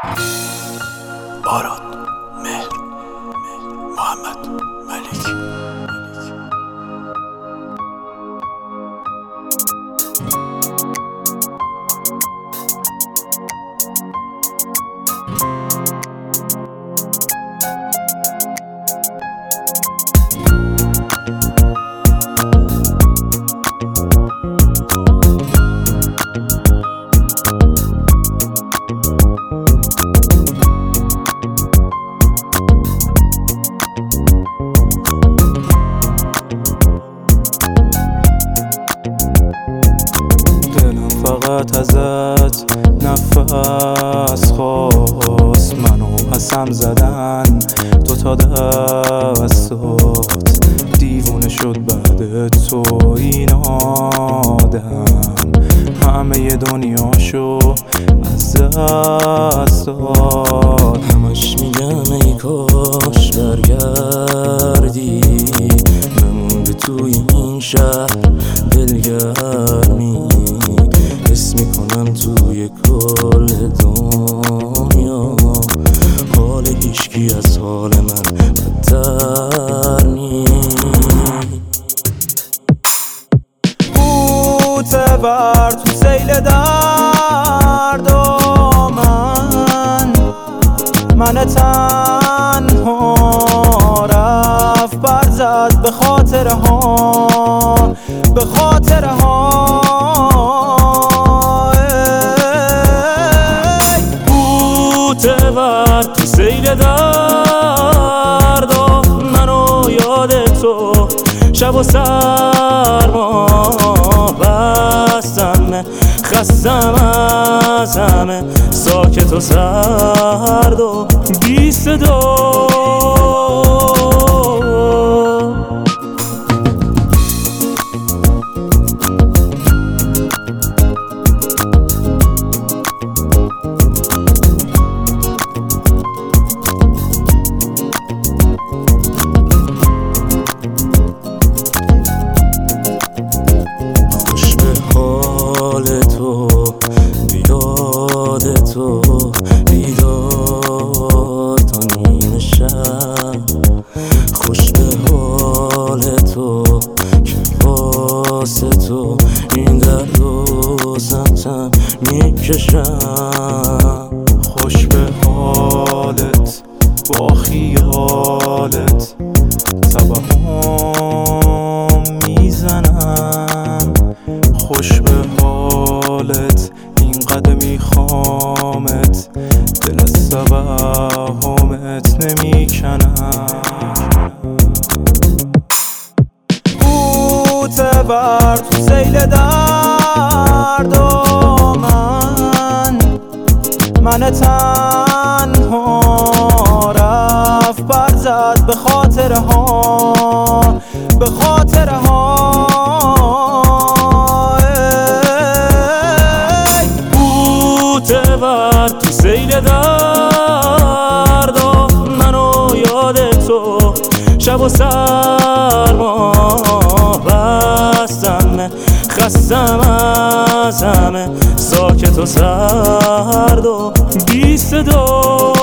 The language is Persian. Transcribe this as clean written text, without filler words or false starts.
باران، مهر، محمد ملک. فقط ازت نفس خواست، منو قسم زدن دوتا دستات، دیوونه شد بعد تو این آدم، همه دنیاشو از دست داد. همش میگم ای کاش برگردی، نمونده توی این شهر دلگرمی، حس میکنم توی کل دنیا حال هیچکی از حال من بدتر نیست. بوته بر تو سیل درد و من تنها رفت بر زد به خاطرها، به خاطرها. بوته بر تو سیل درد و منو یاد تو، شب و سرما بستم، خستم از همه، ساکت و سرد و بی صدا. خوش به حال تو، بیاد تو، بیدار تا نیمه شب. خوش به حال تو که واسه تو این درد و زمزم میکشم. خوش به حالت با خیالت توهم میزنم، خوش به حالت اینقدر میخوامت، دل از توهمت نمیکنم. بوته بر تو سیل درد و من تنها رفت بر زد به خاطرها، به خاطرها. بوته بر تو سیل درد و منو یاد تو، شب و سرما بستم، خستم از همه، ساکت و سرد و بی صدا.